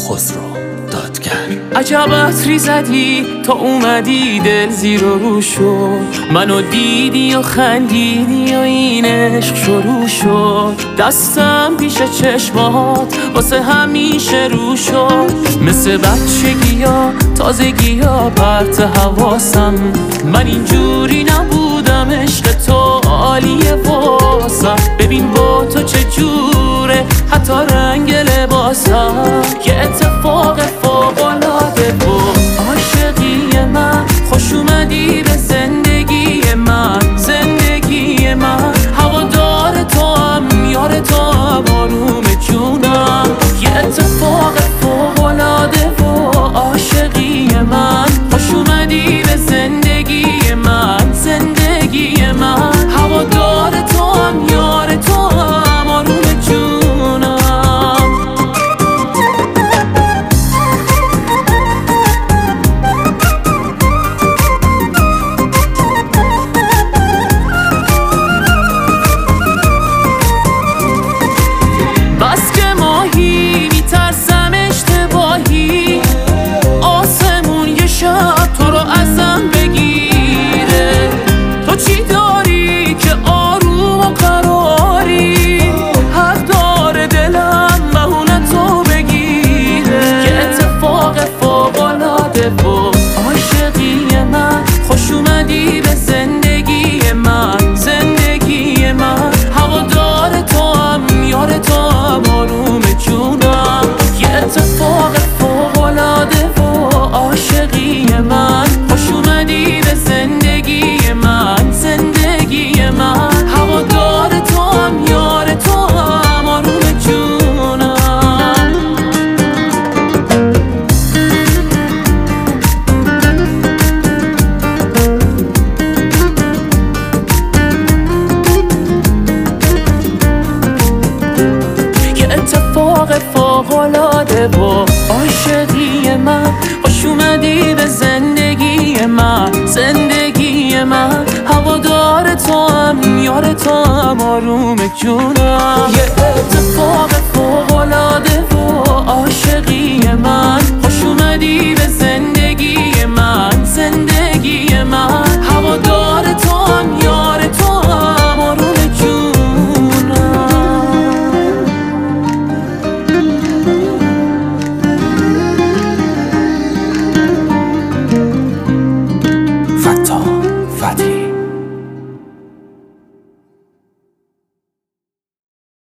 خسرو دادگر. عجب عطری زدی تا اومدی دل زیر و رو شد، منو دیدی و خندیدی و این عشق شروع شد. دستم پیش چشمات واسه همیشه رو شد، مثل بچگی ها تازگی ها پرت حواسم. من اینجوری نبودم، عشق تو عالیه واسم. ببین با تو چجوره حتی رنگ لباسم، یه اتفاق فوق‌العاده بود. عاشقی من خوش اومدی به زندگی من، زندگی من. هوادار تو هم یار تو هم آروم جونم، یه اتفاق فوق‌العاده بود. عاشقی من خوش اومدی به زندگی من، زندگی من. هوادار تو هم یار تو هم آروم جونم. بس که ماهی میترسم اشتباهی، آسمون یه شب تو رو ازم بگیره. تو چی داری که آروم و قراری، حق داره دلم بهونه تو بگیره. یه اتفاق فوق‌العاده بود. عاشقی من خوش اومدی به زندگی من، زندگی من. هوادار تو هم یار تو هم آروم جونم، یه اتفاق فوق‌العاده بود. عاشقی من خوش اومدی به زندگی من، زندگی من. هوادار تو هم یار تو هم آروم جونم. یه اتفاق فوق‌العاده بود. عاشقی من خوش اومدی به زندگی من، زندگی من. هوادار تو هم یار تو هم آروم جونم، یه اتفاق